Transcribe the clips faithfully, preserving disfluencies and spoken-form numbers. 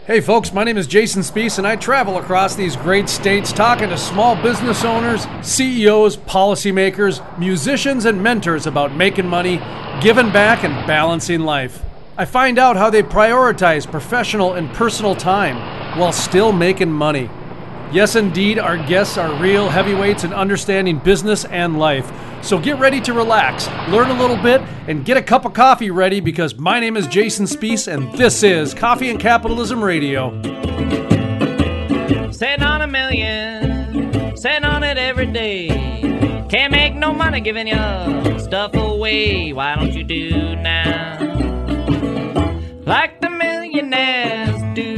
Hey folks, my name is Jason Spees and I travel across these great states talking to small business owners, C E Os, policymakers, musicians, and mentors about making money, giving back, and balancing life. I find out how they prioritize professional and personal time while still making money. Yes, indeed, our guests are real heavyweights in understanding business and life. So get ready to relax, learn a little bit, and get a cup of coffee ready because my name is Jason Spees and this is Coffee and Capitalism Radio. Sitting on a million, sitting on it every day. Can't make no money giving your stuff away. Why don't you do now like the millionaires do?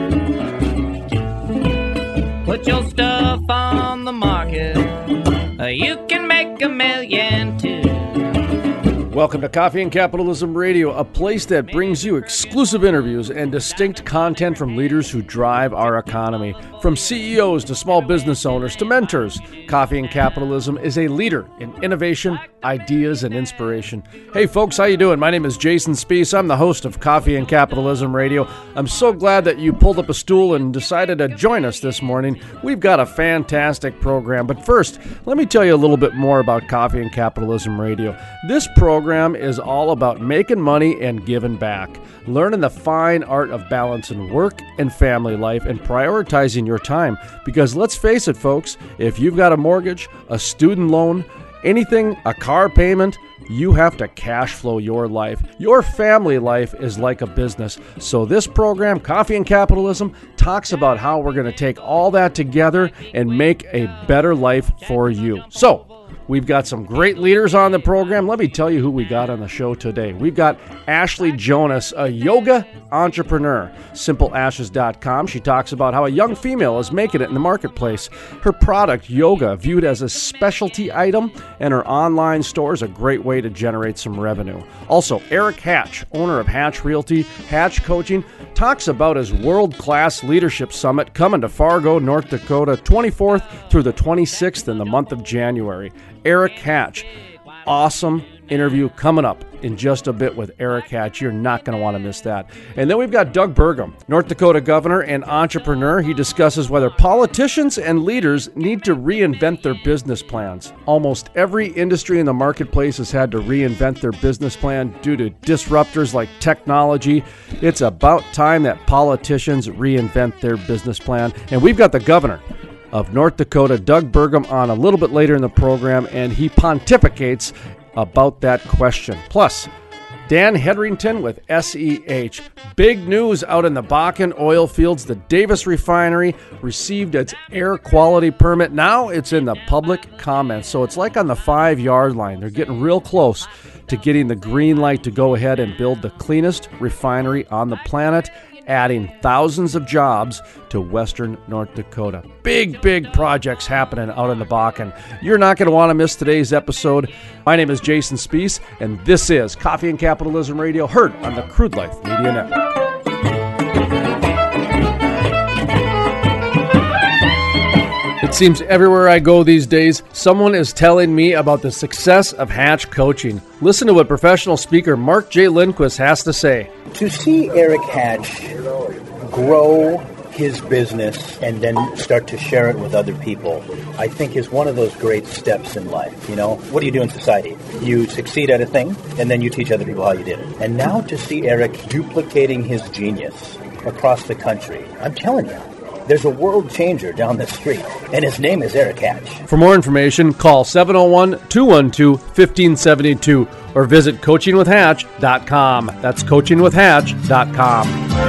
Put your stuff on the market. You can make a million too. Welcome to Coffee and Capitalism Radio, a place that brings you exclusive interviews and distinct content from leaders who drive our economy. From C E Os to small business owners to mentors, Coffee and Capitalism is a leader in innovation, ideas, and inspiration. Hey folks, how you doing? My name is Jason Spees. I'm the host of Coffee and Capitalism Radio. I'm so glad that you pulled up a stool and decided to join us this morning. We've got a fantastic program, but first, let me tell you a little bit more about Coffee and Capitalism Radio. This program is all about making money and giving back, learning the fine art of balancing work and family life and prioritizing your time. Because let's face it, folks, if you've got a mortgage, a student loan, anything, a car payment, you have to cash flow your life. Your family life is like a business. So this program, Coffee and Capitalism, talks about how we're going to take all that together and make a better life for you. So, we've got some great leaders on the program. Let me tell you who we got on the show today. We've got Ashley Jonas, a yoga entrepreneur. simple ashes dot com. She talks about how a young female is making it in the marketplace. Her product, yoga, viewed as a specialty item, and her online store is a great way to generate some revenue. Also, Eric Hatch, owner of Hatch Realty, Hatch Coaching, talks about his world-class leadership summit coming to Fargo, North Dakota, twenty-fourth through the twenty-sixth in the month of January. Eric Hatch, awesome interview coming up in just a bit with Eric Hatch. You're not going to want to miss that. And then we've got Doug Burgum, North Dakota governor and entrepreneur. He discusses whether politicians and leaders need to reinvent their business plans. Almost every industry in the marketplace has had to reinvent their business plan due to disruptors like technology. It's about time that politicians reinvent their business plan. And we've got the governor of North Dakota, Doug Burgum, on a little bit later in the program, and he pontificates about that question. Plus, Dan Hedrington with S E H. Big news out in the Bakken oil fields. The Davis refinery received its air quality permit. Now it's in the public comments. So it's like on the five-yard line. They're getting real close to getting the green light to go ahead and build the cleanest refinery on the planet, adding thousands of jobs to western North Dakota. Big, big projects happening out in the Bakken. You're not going to want to miss today's episode. My name is Jason Spees, and this is Coffee and Capitalism Radio, heard on the Crude Life Media Network. It seems everywhere I go these days, someone is telling me about the success of Hatch Coaching. Listen to what professional speaker Mark J. Lindquist has to say. To see Eric Hatch grow his business and then start to share it with other people, I think is one of those great steps in life. You know, what do you do in society? You succeed at a thing, and then you teach other people how you did it. And now to see Eric duplicating his genius across the country, I'm telling you, there's a world changer down the street, and his name is Eric Hatch. For more information, call seven oh one, two one two, one five seven two or visit coaching with hatch dot com. That's coaching with hatch dot com.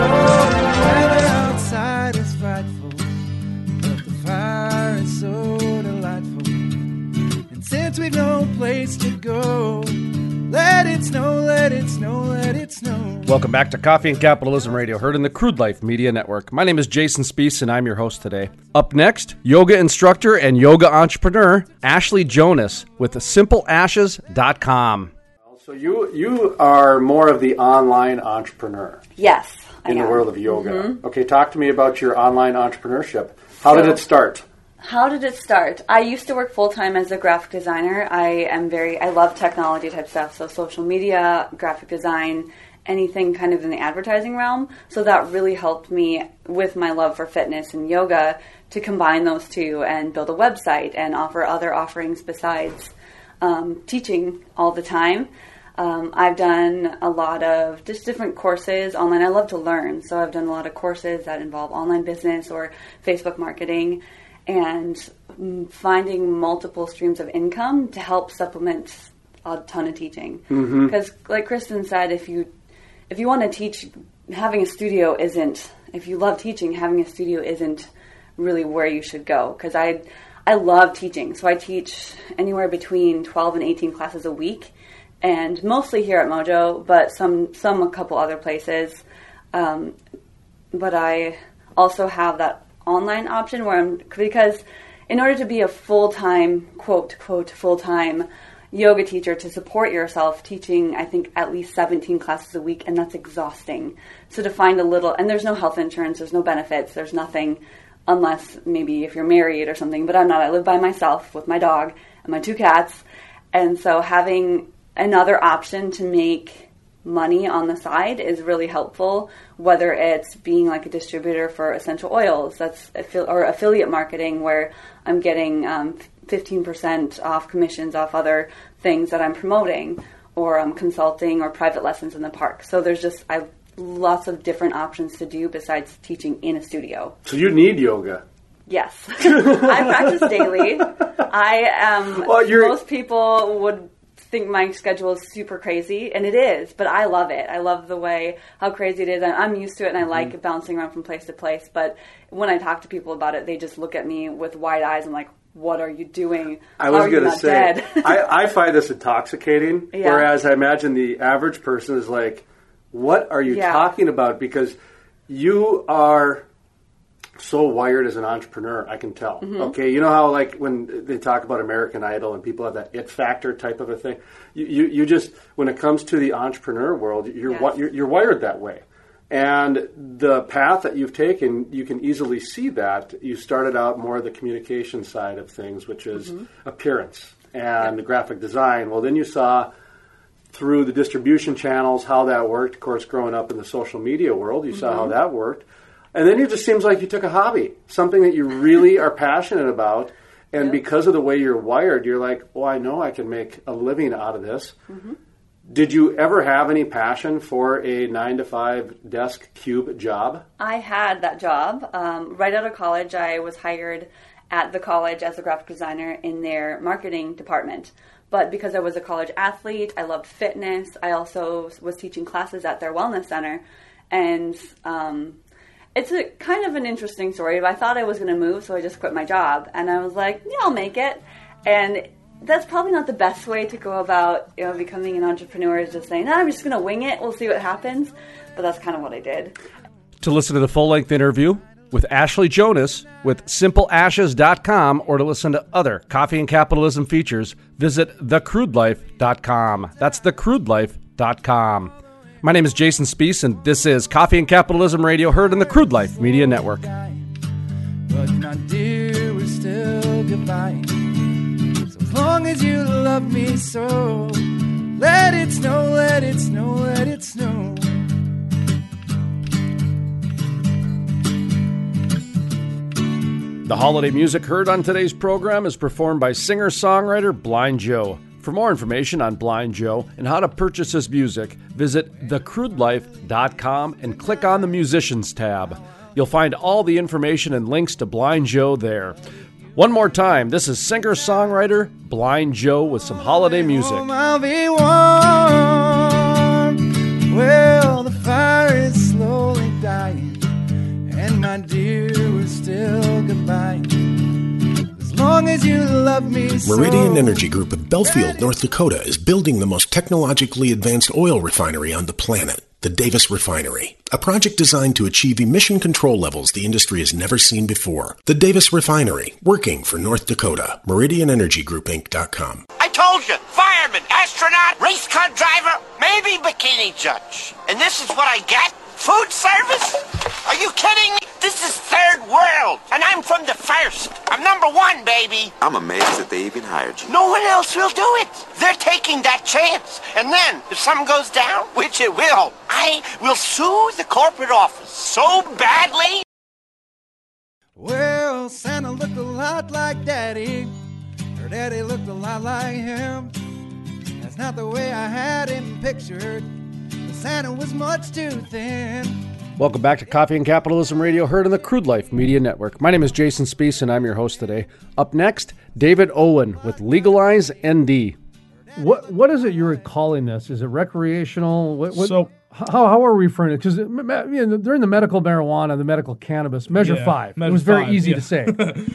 Outside is frightful, but the fire is so delightful. And since we've no place to go, let it snow, let it snow, let it snow. Welcome back to Coffee and Capitalism Radio, heard in the Crude Life Media Network. My name is Jason Spees, and I'm your host today. Up next, yoga instructor and yoga entrepreneur, Ashley Jonas with simple ashes dot com. So you you are more of the online entrepreneur. Yes, I in am. the world of yoga. Mm-hmm. Okay, talk to me about your online entrepreneurship. How so, did it start? How did it start? I used to work full-time as a graphic designer. I am very, I love technology type stuff, so social media, graphic design, anything kind of in the advertising realm. So that really helped me with my love for fitness and yoga to combine those two and build a website and offer other offerings besides um, teaching all the time. Um, I've done a lot of just different courses online. I love to learn, so I've done a lot of courses that involve online business or Facebook marketing, and finding multiple streams of income to help supplement a ton of teaching. Because, mm-hmm. like Kristen said, if you if you want to teach, having a studio isn't. If you love teaching, having a studio isn't really where you should go. Because I I love teaching, so I teach anywhere between twelve and eighteen classes a week. And mostly here at Mojo, but some, some a couple other places. Um, but I also have that online option where I'm, because in order to be a full-time, quote, quote, full-time yoga teacher, to support yourself teaching, I think, at least seventeen classes a week, and that's exhausting. So to find a little, and there's no health insurance, there's no benefits, there's nothing, unless maybe if you're married or something, but I'm not. I live by myself with my dog and my two cats. And so having another option to make money on the side is really helpful, whether it's being like a distributor for essential oils, that's or affiliate marketing where I'm getting um, fifteen percent off commissions off other things that I'm promoting, or I'm consulting or private lessons in the park. So there's just I have lots of different options to do besides teaching in a studio. So you need yoga. Yes. I practice daily. I um well, most people would think my schedule is super crazy, and it is, but I love it. I love the way, how crazy it is. I'm used to it, and I like mm-hmm. bouncing around from place to place, but when I talk to people about it, they just look at me with wide eyes and like, what are you doing? I was going to say, I, I find this intoxicating, yeah. whereas I imagine the average person is like, what are you yeah. talking about? Because you are so wired as an entrepreneur, I can tell. Mm-hmm. Okay, you know how like when they talk about American Idol and people have that it factor type of a thing. You you, you just when it comes to the entrepreneur world, you're, yes. you're you're wired that way. And the path that you've taken, you can easily see that you started out more the communication side of things, which is mm-hmm. appearance and yep. graphic design. Well, then you saw through the distribution channels how that worked. Of course, growing up in the social media world, you mm-hmm. saw how that worked. And then it just seems like you took a hobby, something that you really are passionate about, and yep. because of the way you're wired, you're like, oh, I know I can make a living out of this. Mm-hmm. Did you ever have any passion for a nine to five desk cube job? I had that job. Um, right out of college, I was hired at the college as a graphic designer in their marketing department. But because I was a college athlete, I loved fitness. I also was teaching classes at their wellness center, and um, it's a kind of an interesting story. I thought I was going to move, so I just quit my job. And I was like, yeah, I'll make it. And that's probably not the best way to go about, you know, becoming an entrepreneur, is just saying, no, I'm just going to wing it. We'll see what happens. But that's kind of what I did. To listen to the full-length interview with Ashley Jonas with simple ashes dot com, or to listen to other Coffee and Capitalism features, visit the crude life dot com. That's the crude life dot com. My name is Jason Spees, and this is Coffee and Capitalism Radio, heard in the Crude Life Media Network. But my dear, we're still goodbye. So as long as you love me so, let it snow, let it snow, let it snow. The holiday music heard on today's program is performed by singer-songwriter Blind Joe. For more information on Blind Joe and how to purchase his music, visit the crude life dot com and click on the Musicians tab. You'll find all the information and links to Blind Joe there. One more time, this is singer-songwriter Blind Joe with some holiday music. Home I'll be warm. Well, the fire is slowly dying, and my dear, we're still goodbye. As long as you love me so. Meridian Energy Group of Belfield, North Dakota is building the most technologically advanced oil refinery on the planet, the Davis Refinery. A project designed to achieve emission control levels the industry has never seen before. The Davis Refinery, working for North Dakota. Meridian Energy Group Inc dot com. I told you, fireman, astronaut, race car driver, maybe bikini judge. And this is what I get? Food service? Are you kidding me? This is third world. And I'm from the first. I'm number one, baby. I'm amazed that they even hired you. No one else will do it. They're taking that chance. And then, if something goes down, which it will, I will sue the corporate office so badly. Well, Santa looked a lot like Daddy. Her daddy looked a lot like him. That's not the way I had him pictured. Santa was much too thin. Welcome back to Coffee and Capitalism Radio, heard on the Crude Life Media Network. My name is Jason Speece, and I'm your host today. Up next, David Owen with Legalize N D. What What is it you're calling this? Is it recreational? What, what, So- how, how are we referring to it? Because you know, during the medical marijuana, the medical cannabis, Measure Yeah, five, Measure it was very five, easy yeah. to say.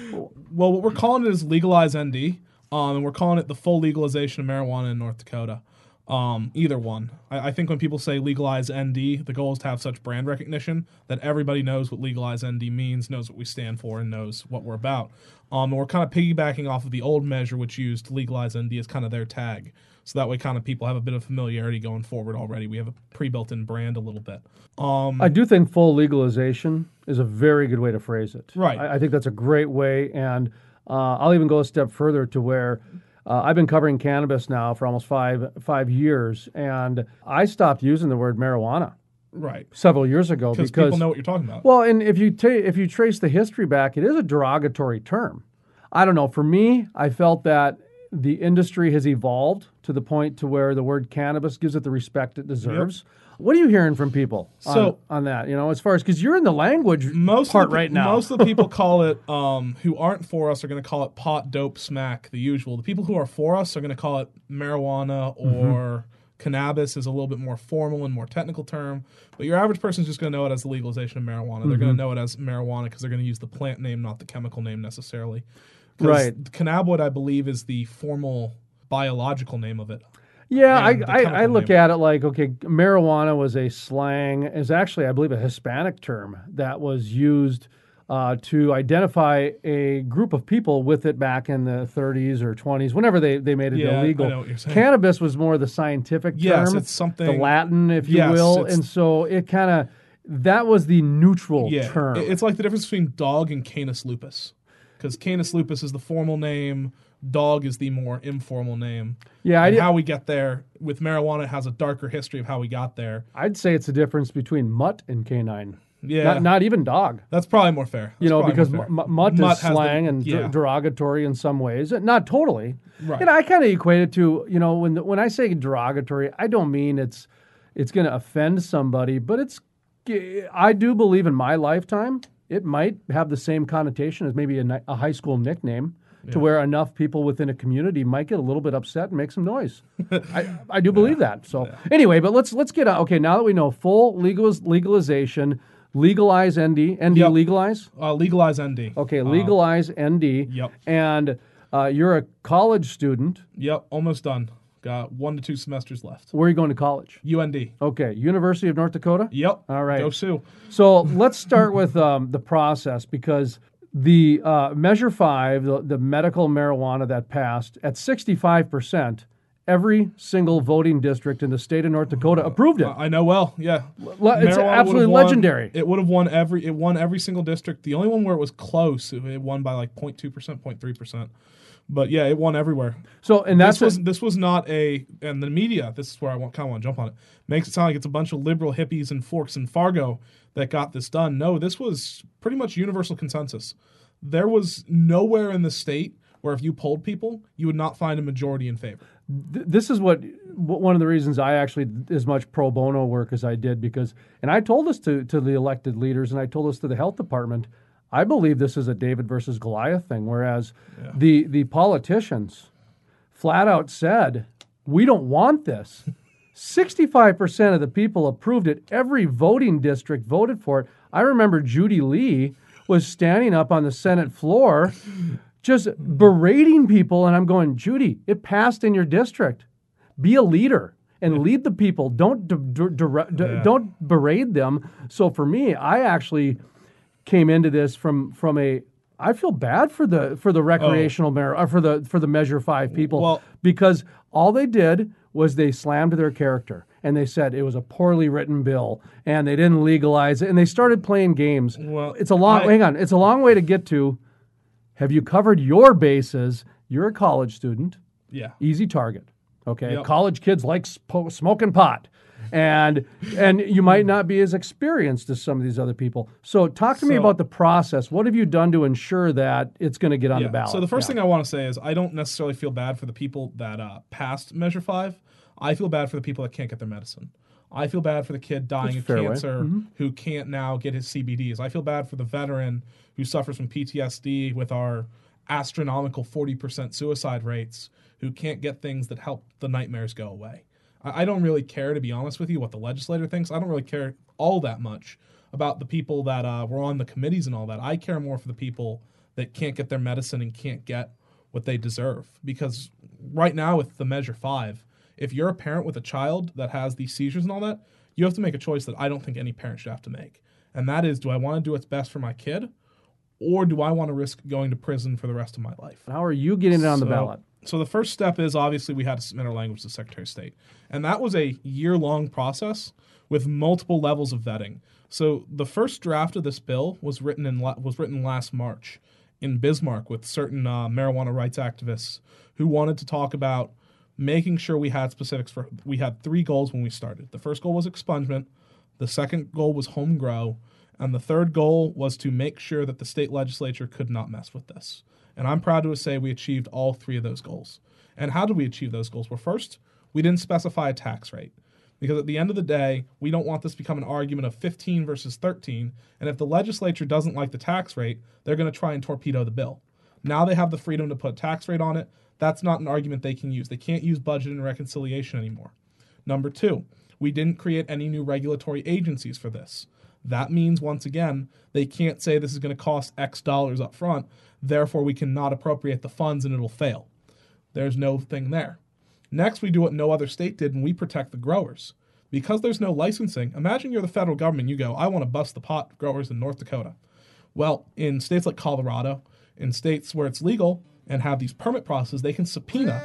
Well, what we're calling it is Legalize N D, um, and we're calling it the full legalization of marijuana in North Dakota. Um, either one. I, I think when people say Legalize N D, the goal is to have such brand recognition that everybody knows what Legalize N D means, knows what we stand for, and knows what we're about. Um, and we're kind of piggybacking off of the old measure, which used Legalize N D as kind of their tag. So that way kind of people have a bit of familiarity going forward already. We have a pre-built-in brand a little bit. Um, I do think full legalization is a very good way to phrase it. Right. I, I think that's a great way, and uh, I'll even go a step further to where uh, I've been covering cannabis now for almost five five years, and I stopped using the word marijuana right. several years ago Because because people know what you're talking about. well, and if you ta- if you trace the history back, it is a derogatory term. I don't know. For me, I felt that the industry has evolved to the point to where the word cannabis gives it the respect it deserves. What are you hearing from people on, So- on that? You know, as far as because you're in the language most part of the, right now. Most of the people call it, um, who aren't for us are going to call it pot, dope, smack, the usual. The people who are for us are going to call it marijuana or Mm-hmm. cannabis is a little bit more formal and more technical term. But your average person is just going to know it as the legalization of marijuana. They're Mm-hmm. going to know it as marijuana because they're going to use the plant name, not the chemical name necessarily. 'Cause Right. Cannabinoid, I believe, is the formal biological name of it. Yeah, I, and the I, I chemical look name. at it like, okay, marijuana was a slang, is actually, I believe, a Hispanic term that was used uh, to identify a group of people with it back in the thirties or twenties, whenever they, they made it Yeah, I illegal. know what you're saying. Cannabis was more the scientific Yes, term, it's something- the Latin, if you Yes, will, it's- and so it kind of, that was the neutral Yeah, term. it- it's like the difference between dog and Canis lupus, because Canis lupus is the formal name, dog is the more informal name. Yeah, I and did- how we get there with marijuana has a darker history of how we got there. I'd say it's the difference between mutt and canine. Yeah, Not, not even dog. that's probably more fair. You That's know, probably because more m- fair. m- mutt, Mutt is has the- slang and yeah. der- derogatory in some ways. Not totally. Right. You know, I kind of equate it to, you know, when the, when I say derogatory, I don't mean it's it's going to offend somebody, but it's I do believe in my lifetime it might have the same connotation as maybe a, ni- a high school nickname. To where enough people within a community might get a little bit upset and make some noise. I, I do believe that. So anyway, but let's let's get on. Okay, now that we know full legaliz- legalization, legalize N D, N D Yep. legalize. Uh, legalize N D. Okay, legalize N D. yep. And uh, you're a college student. Yep, almost done. Got one to two semesters left. Where are you going to college? U N D. Okay, University of North Dakota. Yep. All right. Go Sioux. So let's start with um, the process because the uh, Measure five, the, the medical marijuana that passed, at sixty-five percent, every single voting district in the state of North Dakota approved it. I know well, yeah. Le- it's Marijuana absolutely would've won- legendary. It would have won every. It won every single district. The only one where it was close, it, it won by like zero point two percent, zero point three percent. But yeah, it won everywhere. So, and that's this was a- this was not a, and the media. This is where I want, kind of want to jump on it. Makes it sound like it's a bunch of liberal hippies and Forks and Fargo that got this done. No, this was pretty much universal consensus. There was nowhere in the state where if you polled people, you would not find a majority in favor. th- this is what what- one of the reasons I actually did as much pro bono work as I did because, and I told this to to the elected leaders, and I told this to the health department. I believe this is a David versus Goliath thing, whereas the the politicians flat out said, we don't want this. sixty-five percent of the people approved it. Every voting district voted for it. I remember Judy Lee was standing up on the Senate floor just berating people, and I'm going, Judy, it passed in your district. Be a leader and lead the people. Don't d- d- d- d- Yeah. don't berate them. So for me, I actually came into this from from a I feel bad for the for the recreational mar- or for the for the Measure five people Well- because all they did was they slammed their character. and they said it was a poorly written bill, and they didn't legalize it, and they started playing games. Well, it's a long, I, hang on, it's a long way to get to, have you covered your bases? You're a college student. Yeah. Easy target. Okay. Yep. College kids like sp- smoking pot. And and you might not be as experienced as some of these other people. So talk to so, me about the process. What have you done to ensure that it's going to get on yeah. the ballot? So the first yeah. thing I want to say is I don't necessarily feel bad for the people that uh, passed Measure five. I feel bad for the people that can't get their medicine. I feel bad for the kid dying That's of fair cancer mm-hmm. who can't now get his C B Ds. I feel bad for the veteran who suffers from P T S D with our astronomical forty percent suicide rates, who can't get things that help the nightmares go away. I don't really care, to be honest with you, what the legislator thinks. I don't really care all that much about the people that uh, were on the committees and all that. I care more for the people that can't get their medicine and can't get what they deserve. Because right now with the Measure five, if you're a parent with a child that has these seizures and all that, you have to make a choice that I don't think any parent should have to make. And that is, do I want to do what's best for my kid, or do I want to risk going to prison for the rest of my life? How are you getting it on so, the ballot? So the first step is obviously we had to submit our language to the Secretary of State. And that was a year-long process with multiple levels of vetting. So the first draft of this bill was written in was written last March in Bismarck with certain uh, marijuana rights activists who wanted to talk about making sure we had specifics for we had three goals when we started. The first goal was expungement, the second goal was home grow, and the third goal was to make sure that the state legislature could not mess with this. And I'm proud to say we achieved all three of those goals. And how did we achieve those goals? Well, first, we didn't specify a tax rate. Because at the end of the day, we don't want this to become an argument of fifteen versus thirteen. And if the legislature doesn't like the tax rate, they're going to try and torpedo the bill. Now they have the freedom to put a tax rate on it. That's not an argument they can use. They can't use budget and reconciliation anymore. Number two, we didn't create any new regulatory agencies for this. That means, once again, they can't say this is going to cost X dollars up front, therefore we cannot appropriate the funds and it'll fail. There's no thing there. Next, we do what no other state did, and we protect the growers. Because there's no licensing, imagine you're the federal government, you go, I want to bust the pot growers in North Dakota. Well, in states like Colorado, in states where it's legal and have these permit processes, they can subpoena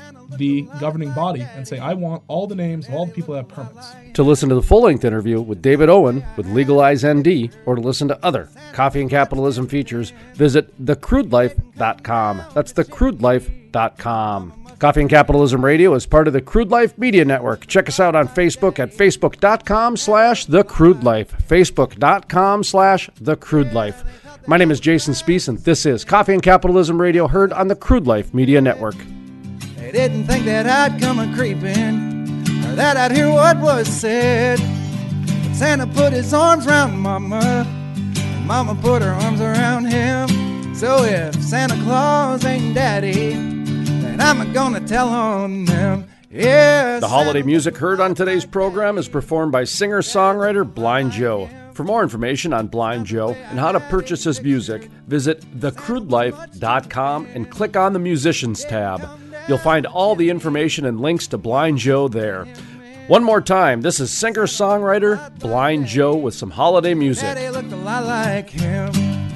the governing body and say, I want all the names of all the people that have permits. To listen to the full-length interview with David Owen with Legalize N D, or to listen to other Coffee and Capitalism features, visit the crude life dot com. That's the crude life dot com. Coffee and Capitalism Radio is part of the Crude Life Media Network. Check us out on Facebook at facebook.com slash The Crude Life. Facebook.com slash The Crude Life. My name is Jason Spiess, and this is Coffee and Capitalism Radio, heard on the Crude Life Media Network. They didn't think that I'd come a-creeping, or that I'd hear what was said. But Santa put his arms around Mama, and Mama put her arms around him. So if Santa Claus ain't Daddy, then I'm gonna tell on them. Yes. The holiday music heard on today's program is performed by singer-songwriter Blind Joe. For more information on Blind Joe and how to purchase his music, visit the crude life dot com and click on the Musicians tab. You'll find all the information and links to Blind Joe there. One more time, this is singer-songwriter Blind Joe with some holiday music. Daddy looked a lot like him.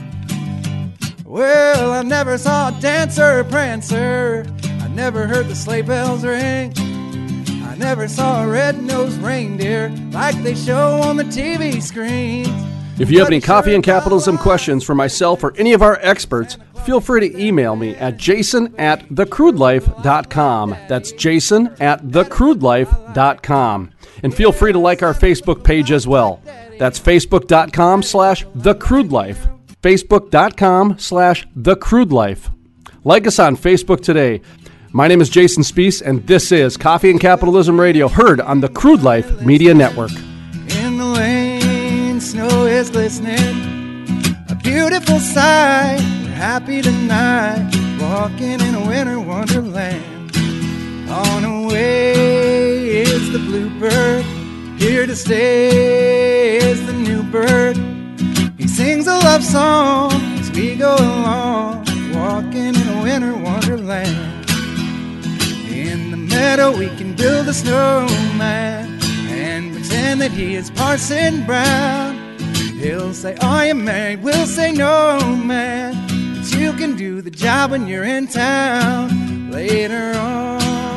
Well, I never saw a dancer or prancer. I never heard the sleigh bells ring. I never saw a red-nosed reindeer like they show on the T V screens. If you have any coffee and capitalism questions for myself or any of our experts, feel free to email me at jason at the crude life dot com. That's jason at the crude life dot com. And feel free to like our Facebook page as well. That's facebook.com slash thecrudelife. Facebook.com slash thecrudelife. Like us on Facebook today. My name is Jason Spiess, and this is Coffee and Capitalism Radio, heard on the Crude Life Media Network. In the lane, snow is glistening, a beautiful sight. We're happy tonight, walking in a winter wonderland. On the way is the bluebird, here to stay is the new bird. He sings a love song as we go along, walking in a winter wonderland. In the meadow we can build a snowman and pretend that he is Parson Brown. He'll say, are you married? We'll say, no, man, but you can do the job when you're in town. Later on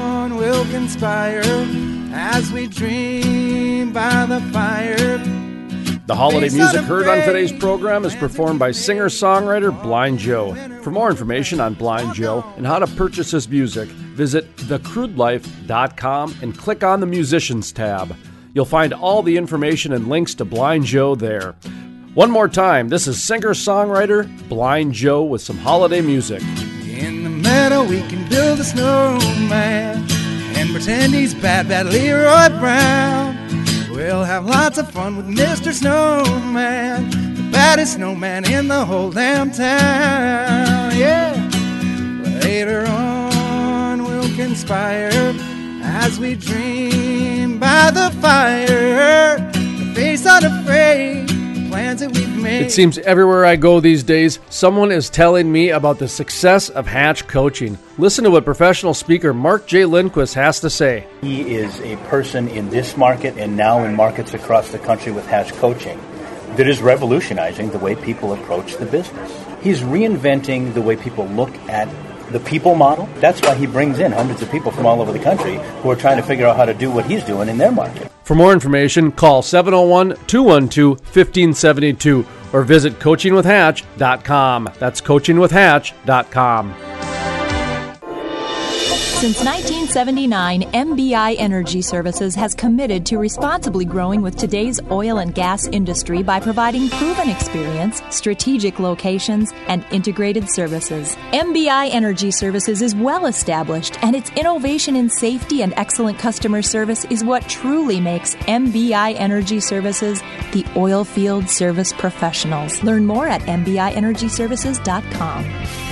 will conspire as we dream by the fire. The holiday music heard on today's program is performed by singer-songwriter Blind Joe. For more information on Blind Joe and how to purchase his music, visit the crude life dot com and click on the Musicians tab. You'll find all the information and links to Blind Joe there. One more time, this is singer-songwriter Blind Joe with some holiday music. In the meadow we can build a snowman and pretend he's bad, bad Leroy Brown. We'll have lots of fun with Mister Snowman, the baddest snowman in the whole damn town. Yeah. Later on we'll conspire as we dream by the fire. The face unafraid, the plans that we've made. It seems everywhere I go these days, someone is telling me about the success of Hatch Coaching. Listen to what professional speaker Mark J. Lindquist has to say. He is a person in this market and now in markets across the country with Hatch Coaching that is revolutionizing the way people approach the business. He's reinventing the way people look at the people model. That's why he brings in hundreds of people from all over the country who are trying to figure out how to do what he's doing in their market. For more information, call seven oh one, two one two, one five seven two or visit coaching with hatch dot com. That's coaching with hatch dot com. Since nineteen seventy-nine, M B I Energy Services has committed to responsibly growing with today's oil and gas industry by providing proven experience, strategic locations, and integrated services. M B I Energy Services is well established, and its innovation in safety and excellent customer service is what truly makes M B I Energy Services the oil field service professionals. Learn more at m b i energy services dot com.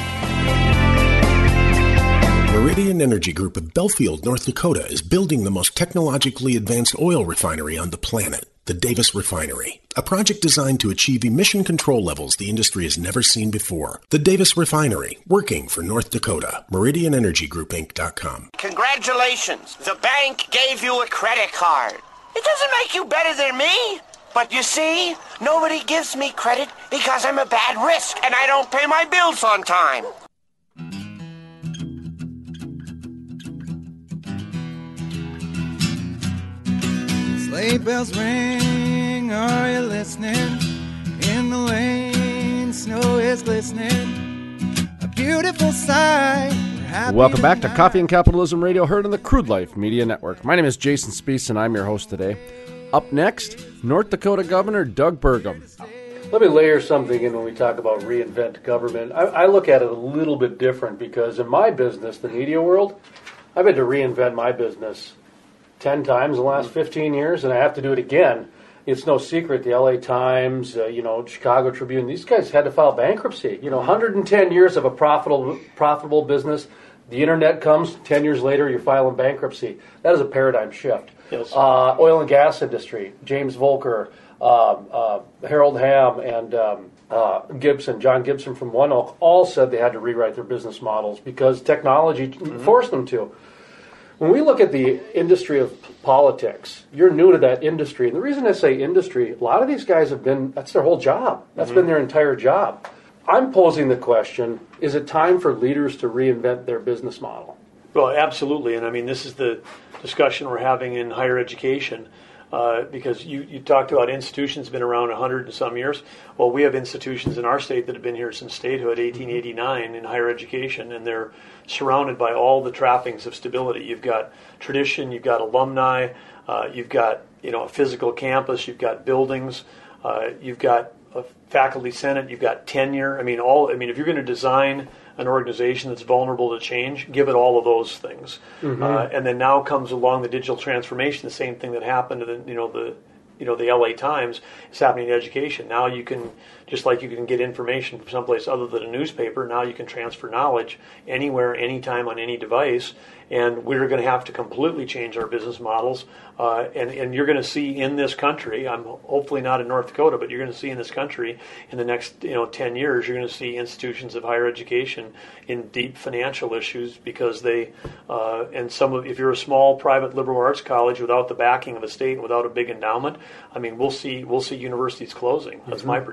Meridian Energy Group of Belfield, North Dakota is building the most technologically advanced oil refinery on the planet, the Davis Refinery, a project designed to achieve emission control levels the industry has never seen before. The Davis Refinery, working for North Dakota. Meridian Energy Group Inc dot com. Congratulations, the bank gave you a credit card. It doesn't make you better than me. But you see, nobody gives me credit because I'm a bad risk and I don't pay my bills on time. Sleigh bells ring, are you listening? In the lane, snow is glistening. A beautiful sight. Welcome back to Coffee and Capitalism Radio, heard on the Crude Life Media Network. My name is Jason Spiess, and I'm your host today. Up next, North Dakota Governor Doug Burgum. Let me layer something in when we talk about reinvent government. I, I look at it a little bit different because in my business, the media world, I've had to reinvent my business ten times in the last fifteen years, and I have to do it again. It's no secret, the L A Times, uh, you know, Chicago Tribune, these guys had to file bankruptcy. You know, one hundred ten years of a profitable profitable business. The internet comes, ten years later, you're filing bankruptcy. That is a paradigm shift. Yes. Uh, oil and gas industry, James Volker, uh, uh, Harold Hamm, and um, uh, Gibson, John Gibson from One Oak, all said they had to rewrite their business models because technology mm-hmm. forced them to. When we look at the industry of politics, you're new to that industry. And the reason I say industry, a lot of these guys have been, that's their whole job. That's mm-hmm. been their entire job. I'm posing the question, is it time for leaders to reinvent their business model? Well, absolutely. And I mean, this is the discussion we're having in higher education. Uh, because you, you talked about institutions been around a hundred and some years. Well, we have institutions in our state that have been here since statehood, eighteen eighty-nine, in higher education, and they're surrounded by all the trappings of stability. You've got tradition, you've got alumni, uh, you've got you know a physical campus, you've got buildings, uh, you've got a faculty senate, you've got tenure. I mean, all. I mean, if you're going to design an organization that's vulnerable to change, give it all of those things. Mm-hmm. Uh, and then now comes along the digital transformation, the same thing that happened to the, you know, the, you know, the L A Times is happening in education. Now you can, just like you can get information from someplace other than a newspaper, now you can transfer knowledge anywhere, anytime, on any device. And we're going to have to completely change our business models. Uh, and, and you're going to see in this country, I'm hopefully not in North Dakota, but you're going to see in this country in the next you know ten years, you're going to see institutions of higher education in deep financial issues because they, uh, and some of, if you're a small private liberal arts college without the backing of a state and without a big endowment, I mean, we'll see we'll see universities closing. That's mm-hmm. my prediction. I mean,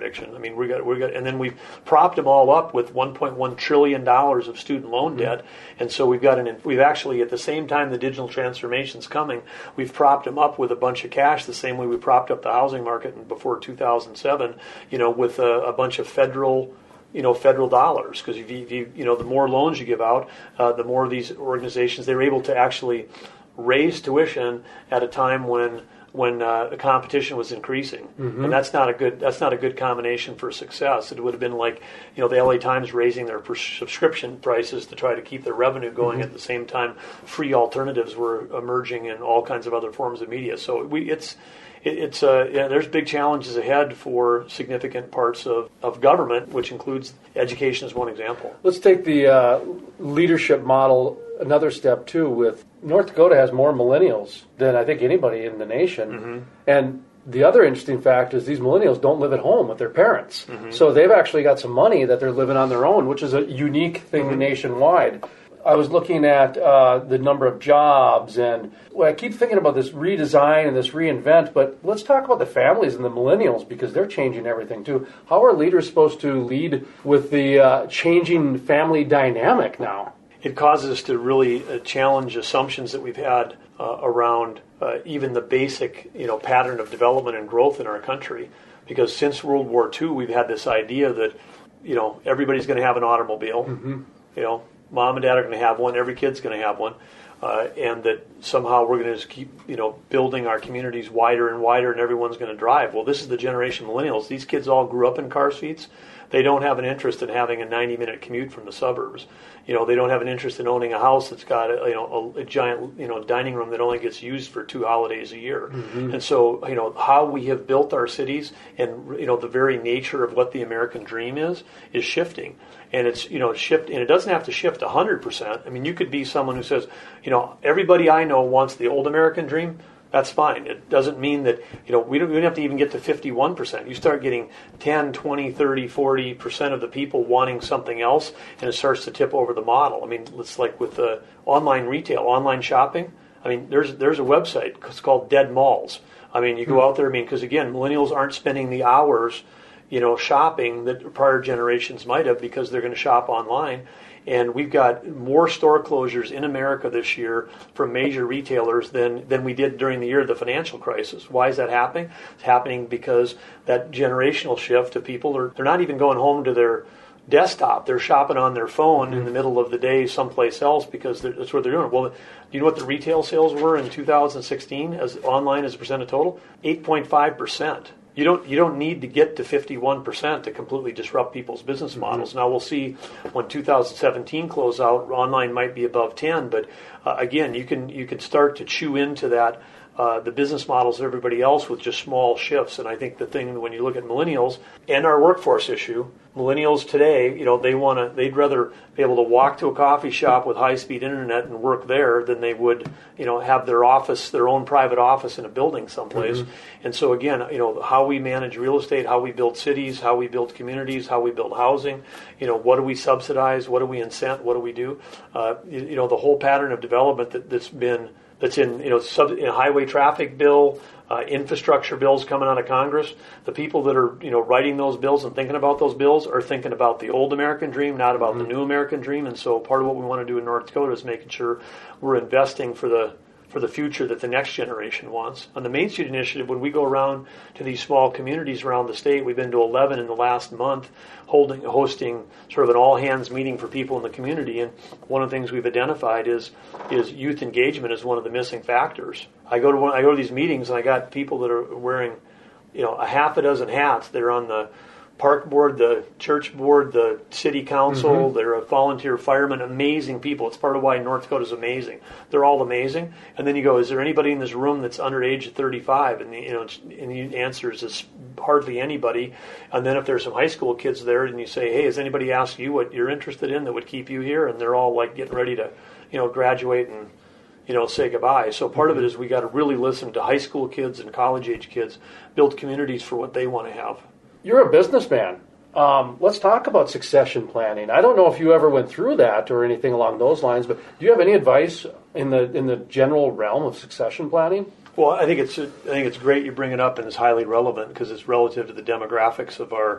mean, we got we got, and then we've propped them all up with one point one trillion dollars of student loan mm-hmm. debt, and so we've got an we've actually at the same time the digital transformation's coming, we've propped them up with a bunch of cash the same way we propped up the housing market before two thousand seven, you know, with a, a bunch of federal. You know, federal dollars, because if you, if you, you know, the more loans you give out, uh, the more these organizations, they're able to actually raise tuition at a time when when uh, the competition was increasing, mm-hmm. and that's not a good that's not a good combination for success. It would have been like, you know, the L A Times raising their subscription prices to try to keep their revenue going. Mm-hmm. At the same time, free alternatives were emerging in all kinds of other forms of media. So we it's. It's uh, yeah, there's big challenges ahead for significant parts of, of government, which includes education as one example. Let's take the uh, leadership model another step, too, with North Dakota has more millennials than I think anybody in the nation. Mm-hmm. And the other interesting fact is these millennials don't live at home with their parents. Mm-hmm. So they've actually got some money that they're living on their own, which is a unique thing mm-hmm. nationwide. I was looking at uh, the number of jobs, and well, I keep thinking about this redesign and this reinvent, but let's talk about the families and the millennials, because they're changing everything too. How are leaders supposed to lead with the uh, changing family dynamic now? It causes us to really uh, challenge assumptions that we've had uh, around uh, even the basic, you know, pattern of development and growth in our country. Because since World War Two, we've had this idea that, you know, everybody's going to have an automobile, mm-hmm. you know, mom and dad are going to have one. Every kid's going to have one, uh, and that somehow we're going to just keep, you know, building our communities wider and wider, and everyone's going to drive. Well, this is the generation of millennials. These kids all grew up in car seats. They don't have an interest in having a ninety-minute commute from the suburbs. You know, they don't have an interest in owning a house that's got a, you know a, a giant you know dining room that only gets used for two holidays a year. Mm-hmm. And so, you know, how we have built our cities and, you know, the very nature of what the American dream is is shifting. And it's, you know, shift, and it doesn't have to shift one hundred percent. I mean, you could be someone who says, you know, everybody I know wants the old American dream. That's fine. It doesn't mean that, you know, we don't, we don't have to even get to fifty-one percent. You start getting ten, twenty, thirty, forty percent of the people wanting something else, and it starts to tip over the model. I mean, it's like with uh, online retail, online shopping. I mean, there's there's a website. It's called Dead Malls. I mean, you go out there, I mean, because again, millennials aren't spending the hours, you know, shopping that prior generations might have, because they're going to shop online. And we've got more store closures in America this year from major retailers than, than we did during the year of the financial crisis. Why is that happening? It's happening because that generational shift of people, are they're not even going home to their desktop. They're shopping on their phone mm-hmm. in the middle of the day someplace else, because that's what they're doing. Well, do you know what the retail sales were in two thousand sixteen as online as a percent of total? eight point five percent. You don't you don't need to get to fifty-one percent to completely disrupt people's business models. Mm-hmm. Now we'll see when two thousand seventeen close out, online might be above ten, but uh, again, you can you can start to chew into that uh, the business models of everybody else with just small shifts. And I think the thing when you look at millennials and our workforce issue, millennials today, you know, they want to they'd rather be able to walk to a coffee shop with high-speed internet and work there than they would, you know, have their office, their own private office in a building someplace. Mm-hmm. And so again, you know, how we manage real estate, how we build cities, how we build communities, how we build housing, you know, what do we subsidize, what do we incent, what do we do? Uh, you, you know, the whole pattern of development that, that's been that's in, you know, sub, in a highway traffic bill, uh, infrastructure bills coming out of Congress. The people that are, you know, writing those bills and thinking about those bills are thinking about the old American dream, not about mm-hmm. the new American dream. And so part of what we want to do in North Dakota is making sure we're investing for the for the future that the next generation wants. On the Main Street Initiative, when we go around to these small communities around the state, we've been to eleven in the last month, holding, hosting sort of an all-hands meeting for people in the community. And one of the things we've identified is is youth engagement is one of the missing factors. I go to one, I go to these meetings, and I got people that are wearing, you know, a half a dozen hats. They're on the park board, the church board, the city council. Mm-hmm. They're a volunteer fireman. Amazing people. It's part of why North Dakota is amazing. They're all amazing. And then you go, is there anybody in this room that's under age of thirty-five? And the, you know, and the answer is it's hardly anybody. And then if there's some high school kids there, and you say, hey, has anybody asked you what you're interested in that would keep you here? And they're all like getting ready to, you know, graduate and, you know, say goodbye. So part mm-hmm. of it is we got to really listen to high school kids and college age kids, build communities for what they want to have. You're a businessman. Um, let's talk about succession planning. I don't know if you ever went through that or anything along those lines, but do you have any advice in the in the general realm of succession planning? Well, I think it's I think it's great you bring it up, and it's highly relevant because it's relative to the demographics of our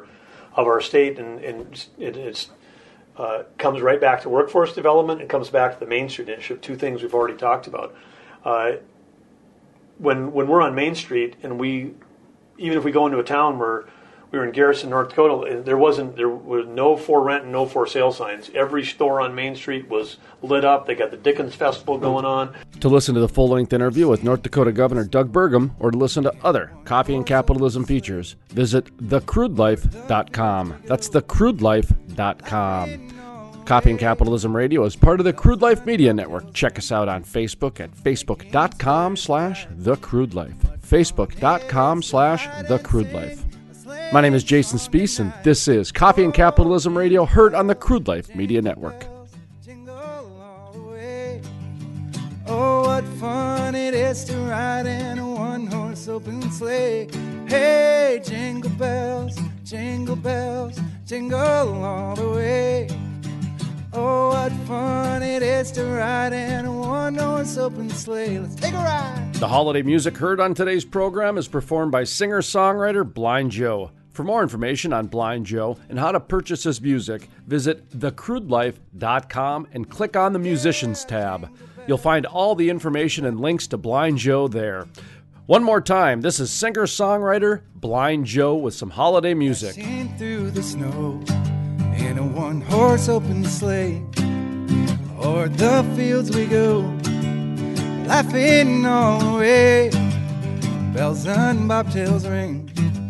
of our state, and, and it it's, uh, comes right back to workforce development. It comes back to the Main Street Initiative, two things we've already talked about. Uh, when when we're on Main Street, and we, even if we go into a town where we were in Garrison, North Dakota, there wasn't there was no for rent and no for sale signs. Every store on Main Street was lit up. They got the Dickens Festival going on. To listen to the full-length interview with North Dakota Governor Doug Burgum, or to listen to other Coffee and Capitalism features, visit the crude life dot com. That's the crude life dot com. Coffee and Capitalism Radio is part of the Crude Life Media Network. Check us out on Facebook at facebook.com slash The Crude Life. Facebook.com slash The Crude Life. My name is Jason Spiess, and this is Coffee and Capitalism Radio, heard on the Crude Life Media Network. Oh, what fun it is to ride in a one-horse open sleigh. Hey, jingle bells, jingle bells, jingle all the way. Oh, what fun it is to ride in a one-horse open sleigh. Let's take a ride. The holiday music heard on today's program is performed by singer-songwriter Blind Joe. For more information on Blind Joe and how to purchase his music, visit the crude life dot com and click on the Musicians tab. You'll find all the information and links to Blind Joe there. One more time, this is singer-songwriter Blind Joe with some holiday music. Dashing through the snow in a one-horse open sleigh, o'er the fields we go, laughing all the way. Bells and bobtails ring,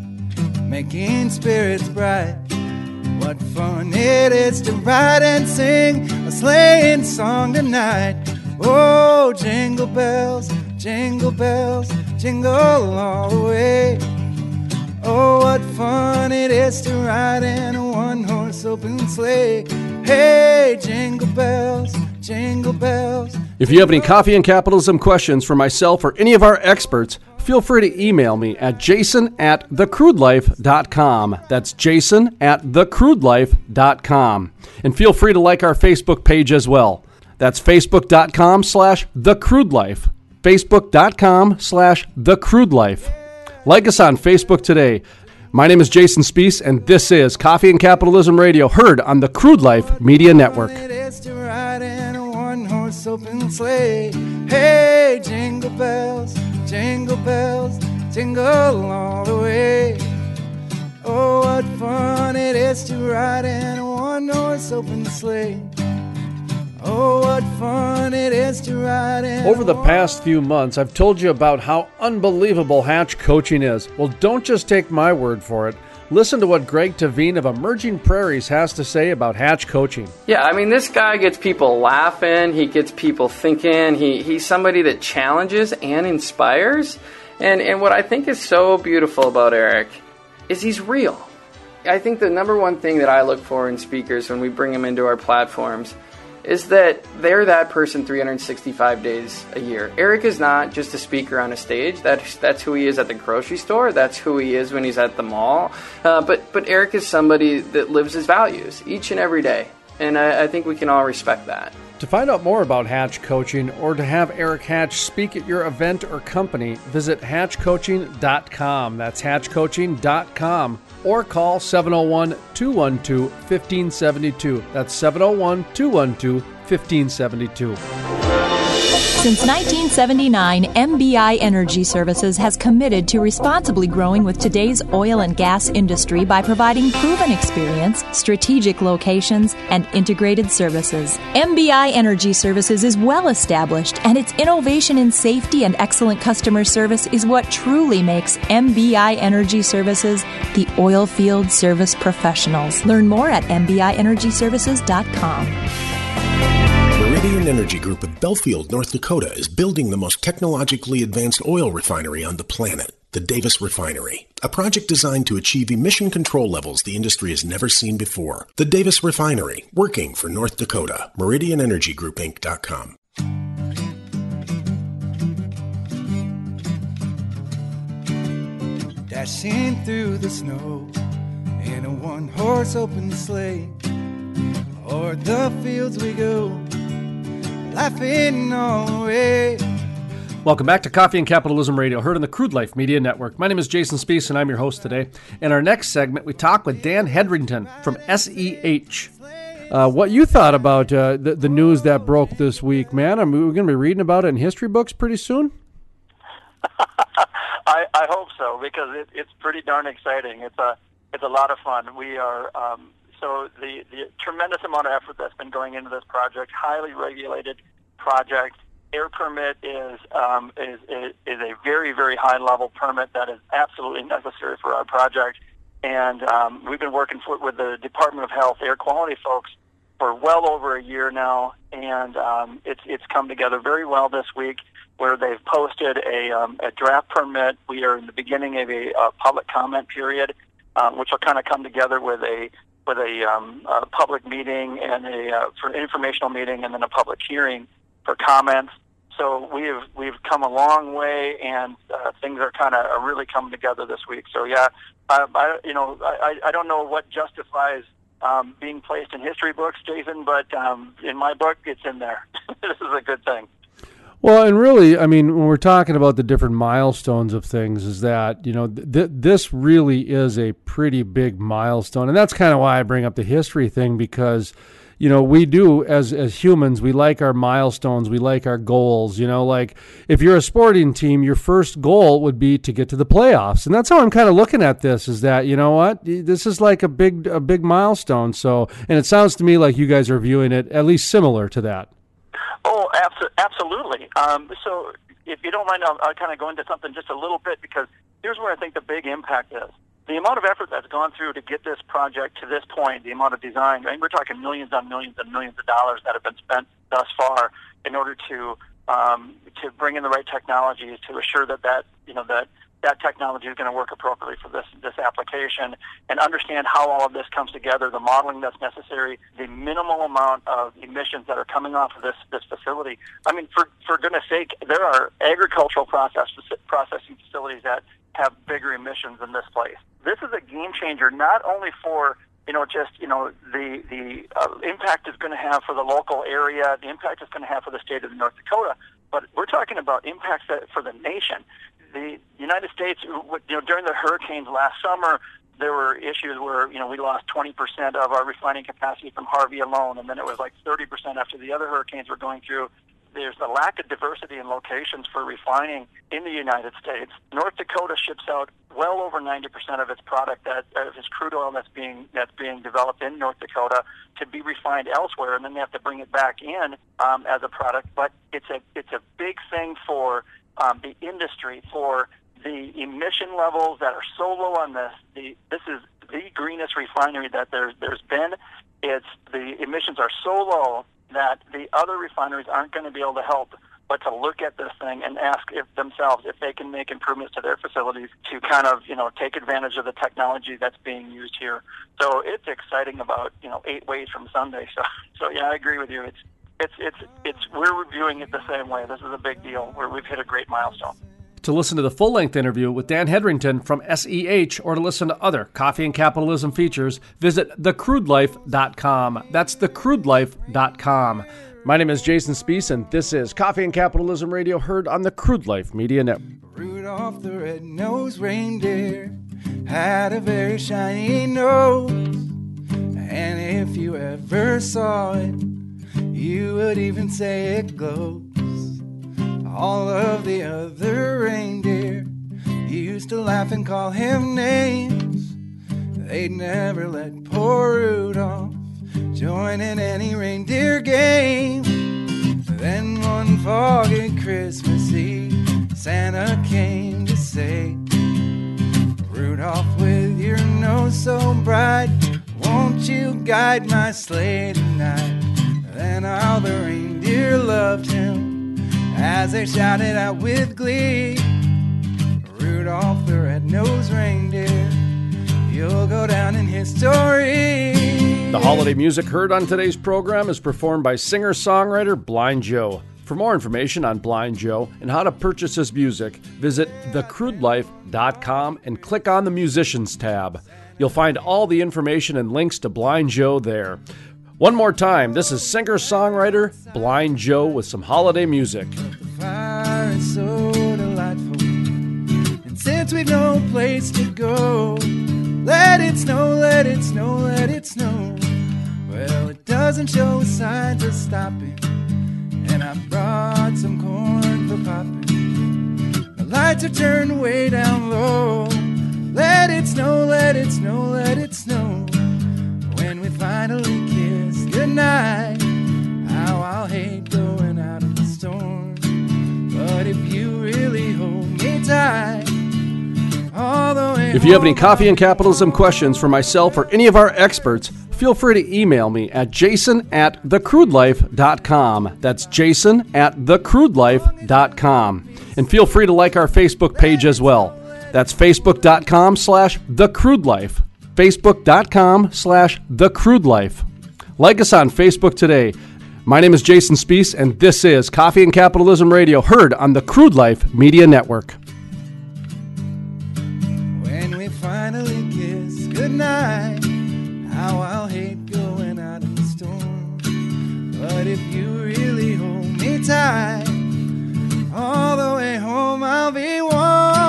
making spirits bright. What fun it is to ride and sing a sleighing song tonight. Oh, jingle bells, jingle bells, jingle all the way. Oh, what fun it is to ride in a one-horse open sleigh. Hey, jingle bells, jingle bells. If you have any Coffee and Capitalism questions for myself or any of our experts, feel free to email me at jason at the crude life dot com. That's jason at the crude life dot com. And feel free to like our Facebook page as well. That's facebook.com slash thecrudelife. Facebook.com slash thecrudelife. Like us on Facebook today. My name is Jason Spiess, and this is Coffee and Capitalism Radio, heard on the Crude Life Media Network. It is to ride in a one-horse open sleigh. Hey, jingle bells, jingle bells, jingle all the way. Oh, what fun it is to ride in a one-horse open sleigh. Oh, what fun it is to ride in. Over the past few months, I've told you about how unbelievable Hatch Coaching is. Well, don't just take my word for it. Listen to what Greg Tavine of Emerging Prairies has to say about Hatch Coaching. Yeah, I mean, this guy gets people laughing. He gets people thinking. He He's somebody that challenges and inspires. And, and what I think is so beautiful about Eric is he's real. I think the number one thing that I look for in speakers when we bring them into our platforms is that they're that person three hundred sixty-five days a year. Eric is not just a speaker on a stage. That's that's who he is at the grocery store. That's who he is when he's at the mall. Uh, but but Eric is somebody that lives his values each and every day. And I, I think we can all respect that. To find out more about Hatch Coaching or to have Eric Hatch speak at your event or company, visit hatch coaching dot com. That's hatch coaching dot com. Or call seven oh one, two one two, one five seven two. That's seven oh one, two one two, one five seven two. Since nineteen seventy-nine, M B I Energy Services has committed to responsibly growing with today's oil and gas industry by providing proven experience, strategic locations, and integrated services. M B I Energy Services is well established, and its innovation in safety and excellent customer service is what truly makes M B I Energy Services the oil field service professionals. Learn more at m b i energy services dot com. Meridian Energy Group of Belfield, North Dakota is building the most technologically advanced oil refinery on the planet, the Davis Refinery, a project designed to achieve emission control levels the industry has never seen before. The Davis Refinery, working for North Dakota. Meridian Energy Group Inc dot com. Dashing through the snow in a one-horse open sleigh, o'er the fields we go, laughing all the way. Welcome back to Coffee and Capitalism Radio, heard on the Crude Life Media Network. My name is Jason Spees, and I'm your host today. In our next segment, we talk with Dan Hedrington from S E H. Uh, what you thought about uh, the, the news that broke this week, man? Are we going to be reading about it in history books pretty soon? I, I hope so, because it, it's pretty darn exciting. It's a it's a lot of fun. We are um, so the, the tremendous amount of effort that's been going into this project, highly regulated project. Air permit is, um, is is is a very, very high level permit that is absolutely necessary for our project. And um, we've been working for, with the Department of Health air quality folks for well over a year now, and um, it's it's come together very well this week, where they've posted a um, a draft permit. We are in the beginning of a, a public comment period, um, which will kind of come together with a with a, um, a public meeting and a uh, for informational meeting, and then a public hearing for comments. So we've we've come a long way, and uh, things are kind of really coming together this week. So yeah, I, I you know I, I don't know what justifies um, being placed in history books, Jason, but um, in my book, it's in there. This is a good thing. Well, and really, I mean, when we're talking about the different milestones of things, is that, you know, th- this really is a pretty big milestone. And that's kind of why I bring up the history thing, because, you know, we do, as as humans, we like our milestones, we like our goals. You know, like if you're a sporting team, your first goal would be to get to the playoffs. And that's how I'm kind of looking at this, is that, you know what, this is like a big, a big milestone. So, and it sounds to me like you guys are viewing it at least similar to that. Oh, abso- absolutely. Um, so if you don't mind, I'll, I'll kind of go into something just a little bit, because here's where I think the big impact is. The amount of effort that's gone through to get this project to this point, the amount of design, I mean, we're talking millions on millions and millions of dollars that have been spent thus far in order to um, to bring in the right technologies to assure that that, you know, that that technology is going to work appropriately for this this application, and understand how all of this comes together, the modeling that's necessary, the minimal amount of emissions that are coming off of this, this facility. I mean, for, for goodness sake, there are agricultural process processing facilities that have bigger emissions than this place. This is a game changer, not only for, you know, just, you know, the, the uh, impact it's going to have for the local area, the impact it's going to have for the state of North Dakota, but we're talking about impacts that, for the nation. The United States, you know, during the hurricanes last summer, there were issues where, you know, we lost twenty percent of our refining capacity from Harvey alone, and then it was like thirty percent after the other hurricanes were going through. There's a lack of diversity in locations for refining in the United States. North Dakota ships out well over ninety percent of its product, that of its crude oil that's being that's being developed in North Dakota, to be refined elsewhere, and then they have to bring it back in um, as a product. But it's a it's a big thing for um, the industry, for the emission levels that are so low on this. The this is the greenest refinery that there's there's been. It's the emissions are so low that the other refineries aren't going to be able to help but to look at this thing and ask if themselves if they can make improvements to their facilities to kind of, you know, take advantage of the technology that's being used here. So it's exciting about, you know, eight ways from Sunday. So, so yeah, I agree with you. It's, it's, it's, it's, we're reviewing it the same way. This is a big deal where we've hit a great milestone. To listen to the full-length interview with Dan Hedrington from S E H, or to listen to other Coffee and Capitalism features, visit the crude life dot com. That's the crude life dot com. My name is Jason Spees, and this is Coffee and Capitalism Radio, heard on the Crude Life Media Network. Rudolph the red-nosed reindeer had a very shiny nose, and if you ever saw it, you would even say it glows. All of the other reindeer used to laugh and call him names. They'd never let poor Rudolph join in any reindeer game. Then one foggy Christmas Eve, Santa came to say, Rudolph, with your nose so bright, won't you guide my sleigh tonight? Then all the reindeer loved him as they shouted out with glee, Rudolph the red-nosed reindeer, you'll go down in history. The holiday music heard on today's program is performed by singer-songwriter Blind Joe. For more information on Blind Joe and how to purchase his music, visit the crude life dot com and click on the Musicians tab. You'll find all the information and links to Blind Joe there. One more time, this is singer-songwriter Blind Joe with some holiday music. The fire is so since we've no place to go. Let it snow, let it snow, let it snow. Well, it doesn't show signs of stopping, and I brought some corn for popping. The lights are turned way down low. Let it snow, let it snow, let it snow. When we finally kiss goodnight, how I'll hate going out in the storm. But if you really hold me tight, all the way If you have any coffee and capitalism questions for myself or any of our experts, feel free to email me at jason at the crude life dot com. That's jason at the crude life dot com. And feel free to like our Facebook page as well. That's facebook.com slash thecrudelife. Facebook.com slash thecrudelife. Like us on Facebook today. My name is Jason Spiess, and this is Coffee and Capitalism Radio, heard on the Crude Life Media Network. When we finally kiss goodnight, how I'll hate going out in the storm. But if you really hold me tight, all the way home I'll be warm.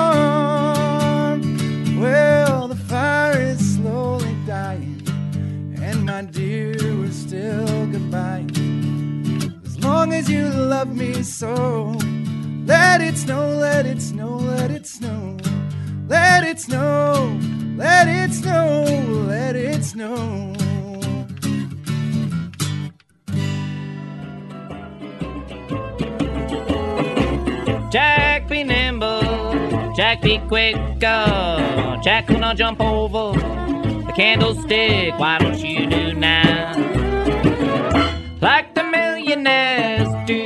Well, the fire is slowly dying, and my dear, we're still goodbye. As long as you love me so, let it snow, let it snow, let it snow. Let it snow, let it snow, let it snow. Jack be nimble, Jack be quick, uh, Jack will not jump over the candlestick. Why don't you do now, like the millionaires do?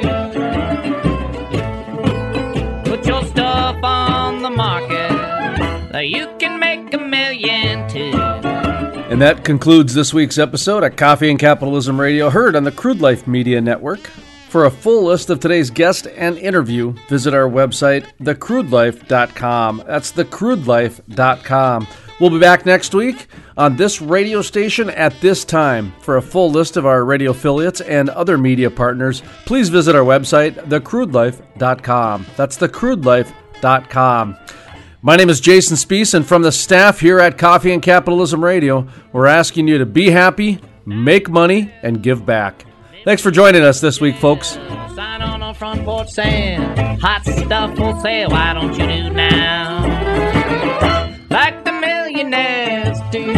Put your stuff on the market, you can make a million too. And that concludes this week's episode of Coffee and Capitalism Radio, heard on the Crude Life Media Network. For a full list of today's guest and interview, visit our website, the crude life dot com. That's the crude life dot com. We'll be back next week on this radio station at this time. For a full list of our radio affiliates and other media partners, please visit our website, the crude life dot com. That's the crude life dot com. My name is Jason Spiess, and from the staff here at Coffee and Capitalism Radio, we're asking you to be happy, make money, and give back. Thanks for joining us this week, folks. Sign on a front porch saying, hot stuff for sale, why don't you do now, like the millionaires do?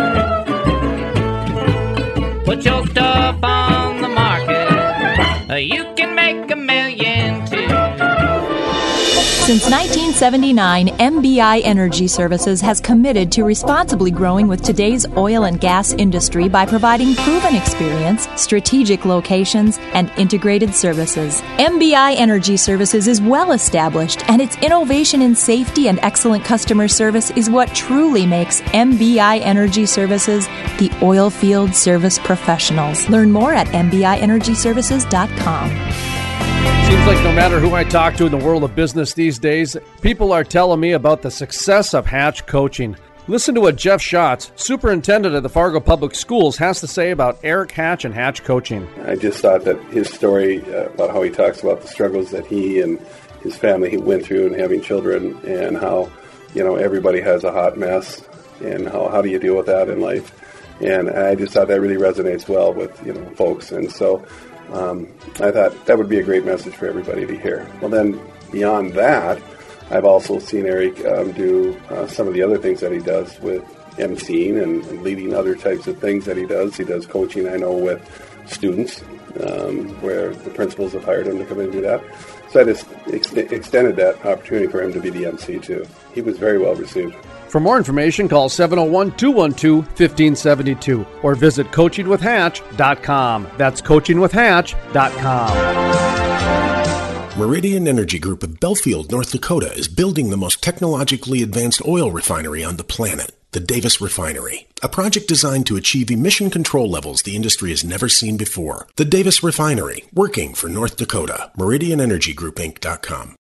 Put your stuff on the market, you can make a million too. Since nineteen seventy-nine, M B I Energy Services has committed to responsibly growing with today's oil and gas industry by providing proven experience, strategic locations, and integrated services. M B I Energy Services is well established, and its innovation in safety and excellent customer service is what truly makes M B I Energy Services the oil field service professionals. Learn more at m b i energy services dot com. Seems like no matter who I talk to in the world of business these days, people are telling me about the success of Hatch Coaching. Listen to what Jeff Schatz, superintendent of the Fargo Public Schools, has to say about Eric Hatch and Hatch Coaching. I just thought that his story uh, about how he talks about the struggles that he and his family he went through and having children, and how, you know, everybody has a hot mess, and how, how do you deal with that in life. And I just thought that really resonates well with, you know, folks. And so Um, I thought that would be a great message for everybody to hear. Well, then beyond that, I've also seen Eric um, do uh, some of the other things that he does with emceeing and, and leading other types of things that he does. He does coaching, I know, with students, um, where the principals have hired him to come in and do that. So I just ex- extended that opportunity for him to be the M C too. He was very well received. For more information, call seven oh one, two one two, one five seven two or visit coaching with hatch dot com. That's coaching with hatch dot com. Meridian Energy Group of Belfield, North Dakota is building the most technologically advanced oil refinery on the planet, the Davis Refinery, a project designed to achieve emission control levels the industry has never seen before. The Davis Refinery, working for North Dakota. Meridian Energy Group Inc dot com.